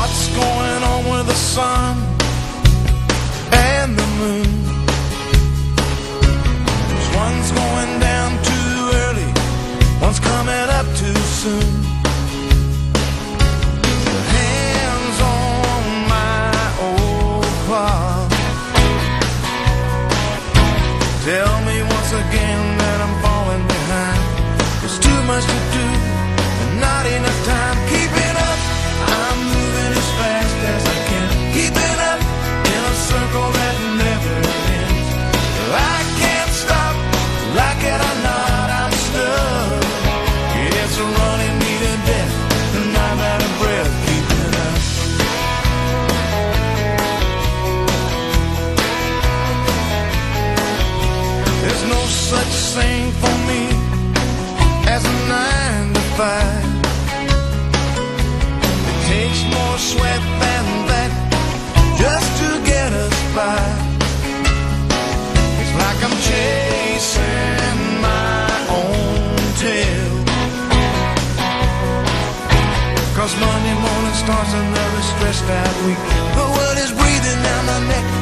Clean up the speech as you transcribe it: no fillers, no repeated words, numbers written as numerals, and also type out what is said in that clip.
What's going on with the sun and the moon? 'Cause one's going down too early, one's coming up too soon. Hands on my old clock, tell me once again that I'm falling behind. There's too much to do and not enough time. Keeping up, I'm moving as fast as I can. Keeping up in a circle that never ends. I can't stop, like it or not, I'm stuck. It's running me to death, and I'm out of breath. Keeping up. There's no such thing for me as a 9 to 5. It takes more sweat than that just to get us by. It's like I'm chasing my own tail, 'cause Monday morning starts another stressed out week. The world is breathing down my neck.